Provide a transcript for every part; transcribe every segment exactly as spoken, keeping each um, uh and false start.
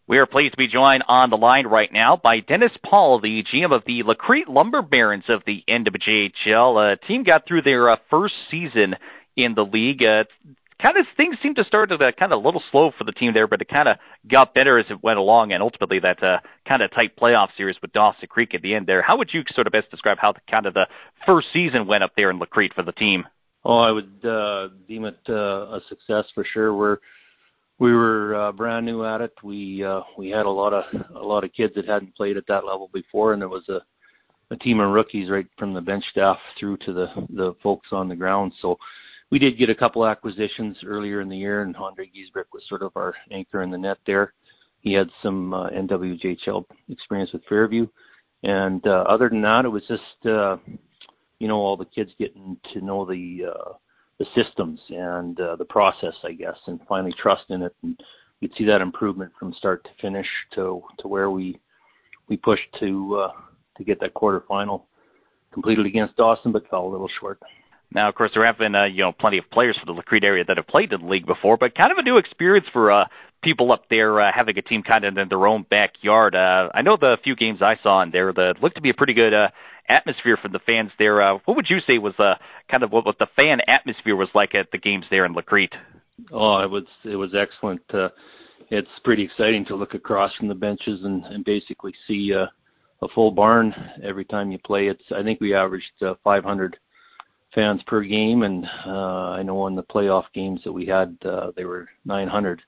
We are pleased to be joined on the line right now by Dennis Paul, the G M of the Lacrete Lumber Barons of the N W J H L. Uh, team got through their uh, first season in the league. Uh, kind of things seemed to start to uh, kind of a little slow for the team there, but it kind of got better as it went along, and ultimately that uh, kind of tight playoff series with Dawson Creek at the end there. How would you sort of best describe how the, kind of the first season went up there in Lacrete for the team? Oh, I would uh, deem it uh, a success for sure. We're We were uh, brand new at it. We uh, we had a lot of a lot of kids that hadn't played at that level before, and there was a, a team of rookies right from the bench staff through to the, the folks on the ground. So we did get a couple acquisitions earlier in the year, and Andre Giesbrick was sort of our anchor in the net there. He had some uh, N W J H L experience with Fairview, and uh, other than that, it was just uh, you know all the kids getting to know the. Uh, the systems and uh, the process, I guess, and finally trust in it. And you'd see that improvement from start to finish to to where we we pushed to uh, to get that quarterfinal completed against Dawson, but fell a little short. Now, of course, there have been uh, you know plenty of players for the Lacrete area that have played in the league before, but kind of a new experience for uh, people up there uh, having a team kind of in their own backyard. Uh, I know the few games I saw in there that looked to be a pretty good uh, atmosphere for the fans there. Uh, what would you say was uh, kind of what, what the fan atmosphere was like at the games there in Lacrete? Oh, it was it was excellent. Uh, it's pretty exciting to look across from the benches and, and basically see uh, a full barn every time you play. It's I think we averaged uh, five hundred fans per game, and uh, I know in the playoff games that we had, uh, they were nine hundred.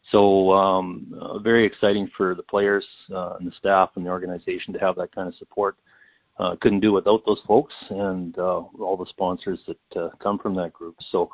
So um, uh, very exciting for the players uh, and the staff and the organization to have that kind of support. Uh, couldn't do without those folks and uh, all the sponsors that uh, come from that group. So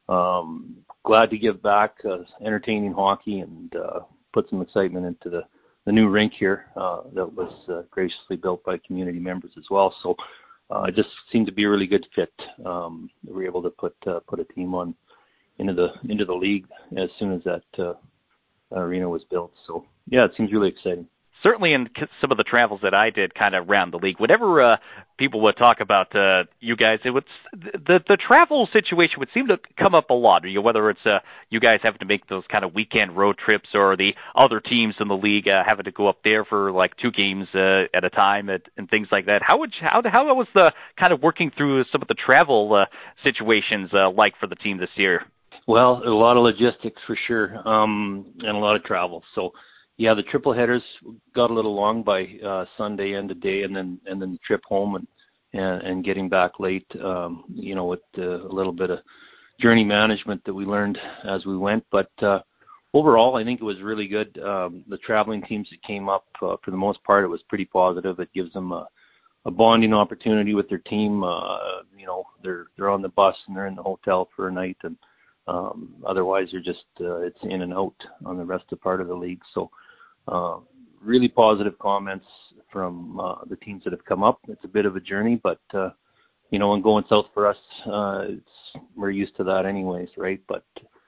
um, glad to give back uh, entertaining hockey and uh, put some excitement into the, the new rink here uh, that was uh, graciously built by community members as well. So uh, it just seemed to be a really good fit. Um, we were able to put uh, put a team on into the into the league as soon as that uh, arena was built. So yeah, it seems really exciting. Certainly in some of the travels that I did kind of around the league, whenever uh, people would talk about uh, you guys, it would the the travel situation would seem to come up a lot. You know, whether it's uh, you guys having to make those kind of weekend road trips or the other teams in the league uh, having to go up there for like two games uh, at a time and, and things like that. How would you, how how was the kind of working through some of the travel uh, situations uh, like for the team this year? Well, a lot of logistics for sure, um, and a lot of travel. So. Yeah, the triple headers got a little long by uh, Sunday end of day, and then and then the trip home and and, and getting back late. Um, you know, with uh, a little bit of journey management that we learned as we went. But uh, overall, I think it was really good. Um, the traveling teams that came up, uh, for the most part, it was pretty positive. It gives them a, a bonding opportunity with their team. Uh, you know, they're they're on the bus and they're in the hotel for a night, and um, otherwise they're just uh, it's in and out on the rest of part of the league. So. Uh, really positive comments from uh, the teams that have come up. It's a bit of a journey, but uh, you know, and going south for us, uh, it's, we're used to that anyways, right? But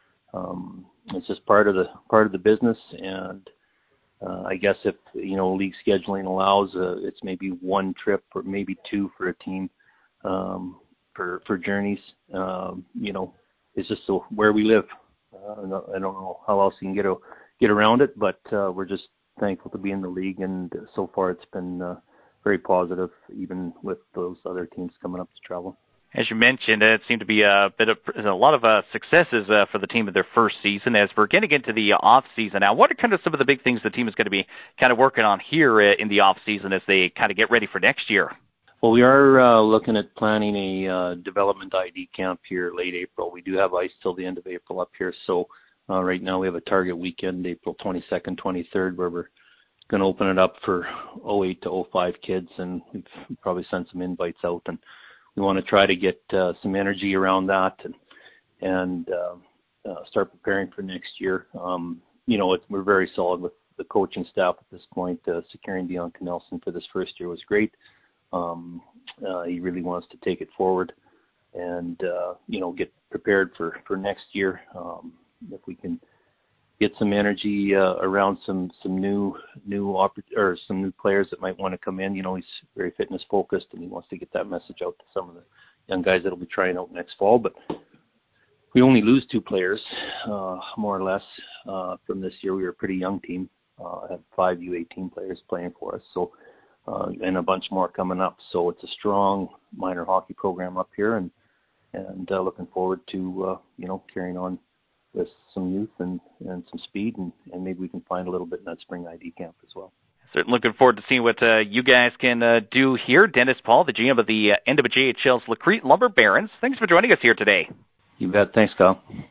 um, it's just part of the part of the business, and uh, I guess if you know league scheduling allows, uh, it's maybe one trip or maybe two for a team um, for for journeys. Um, you know, it's just so where we live. Uh, I don't know how else you can get a get around it, but uh, we're just thankful to be in the league, and so far it's been uh, very positive, even with those other teams coming up to travel. As you mentioned, it seemed to be a bit of a lot of uh, successes uh, for the team in their first season. As we're getting into the off season now, what are kind of some of the big things the team is going to be kind of working on here uh, in the off season as they kind of get ready for next year? Well, we are uh, looking at planning a uh, development I D camp here late April. We do have ice till the end of April up here, so. Uh, right now we have a target weekend, April twenty-second, twenty-third, where we're going to open it up for oh eight to oh five kids, and we've probably sent some invites out, and we want to try to get uh, some energy around that and and uh, uh, start preparing for next year. Um, you know, it's, we're very solid with the coaching staff at this point. Uh, securing Bianca Nelson for this first year was great. Um, uh, he really wants to take it forward and, uh, you know, get prepared for, for next year. Um, if we can get some energy uh, around some some new new oppor- or some new players that might want to come in. You know, he's very fitness focused, and he wants to get that message out to some of the young guys that'll be trying out next fall. But we only lose two players, uh, more or less, uh, from this year. We were a pretty young team, Uh, I have five U eighteen players playing for us, so uh, and a bunch more coming up. So it's a strong minor hockey program up here, and and uh, looking forward to uh, you know carrying on with some youth and, and some speed, and, and maybe we can find a little bit in that spring I D camp as well. Certainly looking forward to seeing what uh, you guys can uh, do here. Dennis Paul, the G M of the uh, N W J H L's Lacrete Lumber Barons. Thanks for joining us here today. You bet. Thanks, Kyle.